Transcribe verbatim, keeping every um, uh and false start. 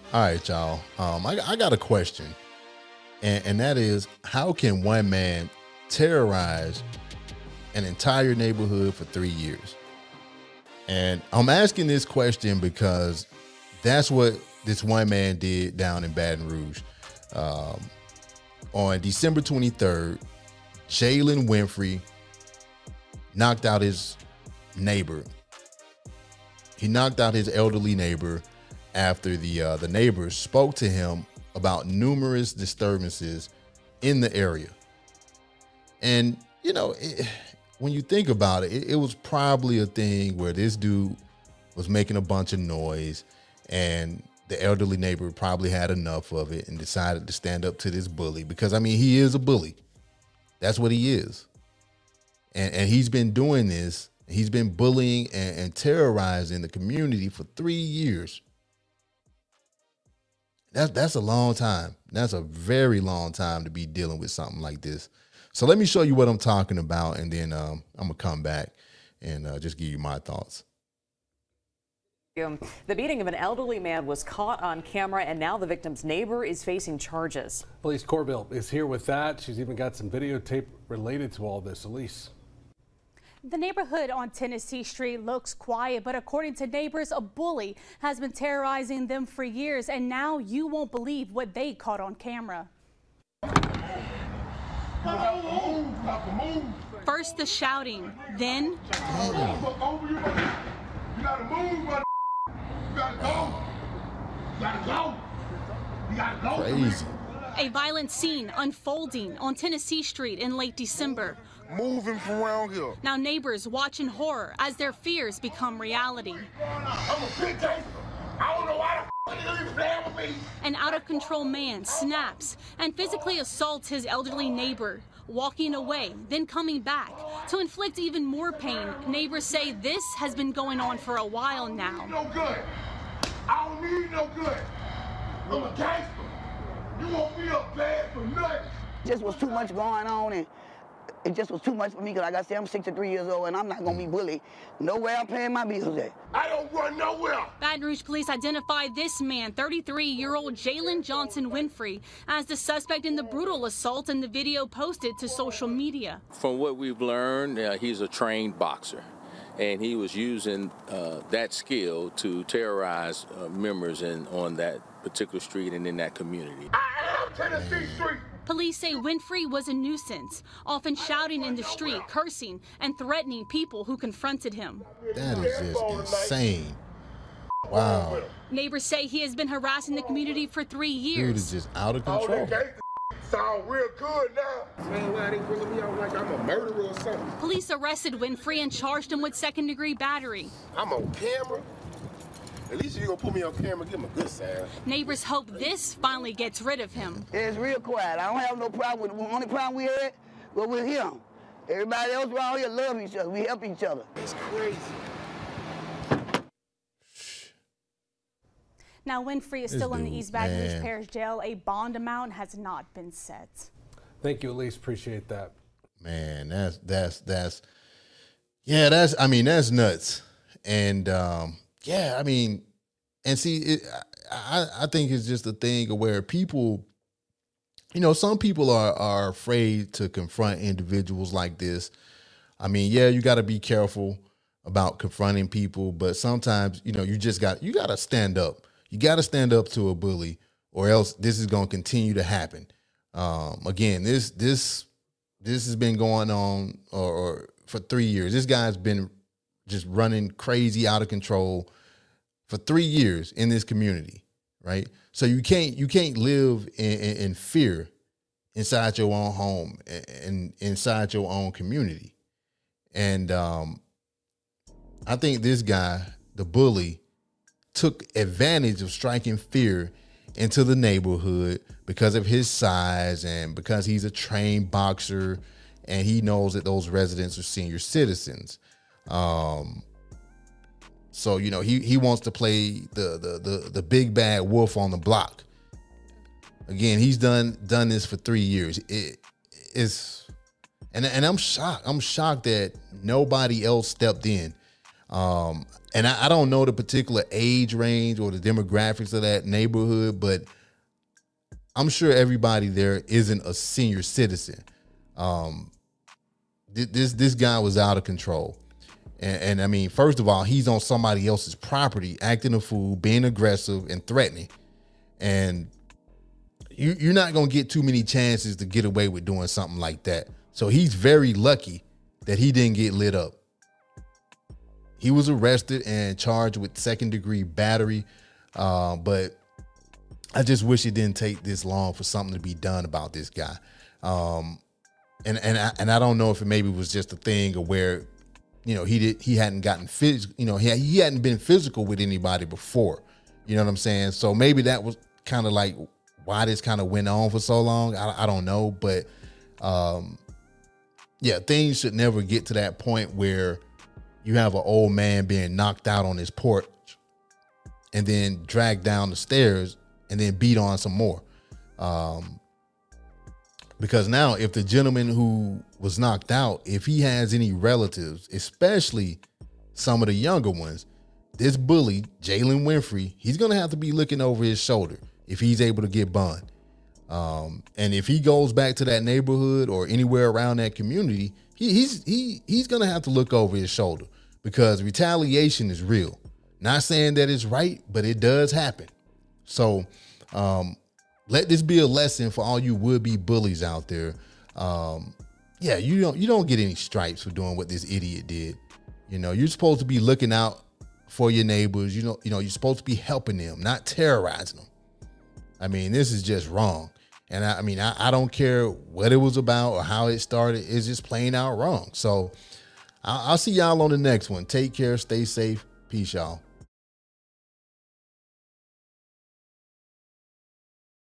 All right, y'all. Um, I, I got a question, and, and that is, how can one man terrorize an entire neighborhood for three years? And I'm asking this question because that's what this one man did down in Baton Rouge. Um, on December twenty-third, Jalen Winfrey knocked out his neighbor. He knocked out his elderly neighbor after the uh, the neighbors spoke to him about numerous disturbances in the area. And, you know, it, when you think about it, it, it was probably a thing where this dude was making a bunch of noise and the elderly neighbor probably had enough of it and decided to stand up to this bully because, I mean, he is a bully. That's what he is. And, and he's been doing this. He's been bullying and, and terrorizing the community for three years. That's that's a long time. That's a very long time to be dealing with something like this. So let me show you what I'm talking about, and then um, I'm gonna come back and uh, just give you my thoughts. The beating of an elderly man was caught on camera, and now the victim's neighbor is facing charges. Elise Corbill is here with that. She's even got some videotape related to all this. Elise. The neighborhood on Tennessee Street looks quiet, but according to neighbors, a bully has been terrorizing them for years, and now you won't believe what they caught on camera. First the shouting, then You gotta move, brother. You gotta go. You gotta go. You gotta go. Crazy. a violent scene unfolding on Tennessee Street in late December. Moving from around here. Now neighbors watch in horror as their fears become reality. I'm a big gangster. I don't know why the f*** you playing with me. An out-of-control man snaps and physically assaults his elderly neighbor, walking away, then coming back to inflict even more pain. Neighbors say this has been going on for a while now. No good. I don't need no good. I'm a gangster. You want me up bad for nothing. Just was too much going on, and it just was too much for me, because like I said, I'm sixty-three years old and I'm not gonna be bullied. Nowhere I'm paying my bills at. I don't run nowhere. Baton Rouge police identified this man, thirty-three-year-old Jalen Johnson Winfrey, as the suspect in the brutal assault in the video posted to social media. From what we've learned, uh, he's a trained boxer, and he was using uh, that skill to terrorize uh, members in, on that particular street and in that community. I am Tennessee Street. Police say Winfrey was a nuisance, often shouting in the street, cursing, and threatening people who confronted him. That is just insane. Wow. Neighbors say he has been harassing the community for three Dude years. is just out of All control. that gangster sound real good now. Man, why they bringing me out like I'm a murderer or something? Police arrested Winfrey and charged him with second-degree battery. I'm on camera. At least if you're gonna put me on camera, give him a good sign. Neighbors hope this finally gets rid of him. It's real quiet. I don't have no problem with it. The only problem we had was with him. Everybody else around here love each other. We help each other. It's crazy. Now Winfrey is This still in the dude, East Baton Rouge man. Parish Jail. A bond amount has not been set. Thank you, Elise. Appreciate that. Man, that's that's that's yeah, that's I mean, that's nuts. And um, yeah, I mean, and see, it, I I think it's just a thing where people, you know, some people are are afraid to confront individuals like this. I mean, yeah, you got to be careful about confronting people, but sometimes, you know, you just got you got to stand up. You got to stand up to a bully, or else this is going to continue to happen. Um, again, this this this has been going on or, or for three years. This guy's been just running crazy, out of control for three years in this community, right? So you can't you can't live in, in, in fear inside your own home and, and inside your own community. And um, I think this guy, the bully, took advantage of striking fear into the neighborhood because of his size and because he's a trained boxer and he knows that those residents are senior citizens. Um, so, you know, he, he wants to play the, the, the, the big bad wolf on the block. Again, he's done, done this for three years. It is, and, and I'm shocked. I'm shocked that nobody else stepped in. Um, and I, I don't know the particular age range or the demographics of that neighborhood, but I'm sure everybody there isn't a senior citizen. Um, th- this this guy was out of control. And, and I mean, first of all, he's on somebody else's property, acting a fool, being aggressive and threatening. And you, you're not going to get too many chances to get away with doing something like that. So he's very lucky that he didn't get lit up. He was arrested and charged with second degree battery. Uh, but I just wish it didn't take this long for something to be done about this guy. Um, and and I, and I don't know if it maybe was just a thing of where, you know, he did he hadn't gotten phys- you know, he he hadn't been physical with anybody before. You know what I'm saying? So maybe that was kind of like why this kind of went on for so long. I, I don't know, but um, yeah, things should never get to that point where you have an old man being knocked out on his porch and then dragged down the stairs and then beat on some more. Um, because now if the gentleman who was knocked out, if he has any relatives, especially some of the younger ones, this bully, Jalen Winfrey, he's going to have to be looking over his shoulder if he's able to get bond. Um, and if he goes back to that neighborhood or anywhere around that community, he, he's he he's going to have to look over his shoulder because retaliation is real. Not saying that it's right, but it does happen. So um, let this be a lesson for all you would-be bullies out there. Um, yeah, you don't you don't get any stripes for doing what this idiot did. You know, you're supposed to be looking out for your neighbors. You know, you know, you're supposed to be helping them, not terrorizing them. I mean, this is just wrong. And I, I mean, I, I don't care what it was about or how it started. It's just plain out wrong. So I'll, I'll see y'all on the next one. Take care. Stay safe. Peace, y'all.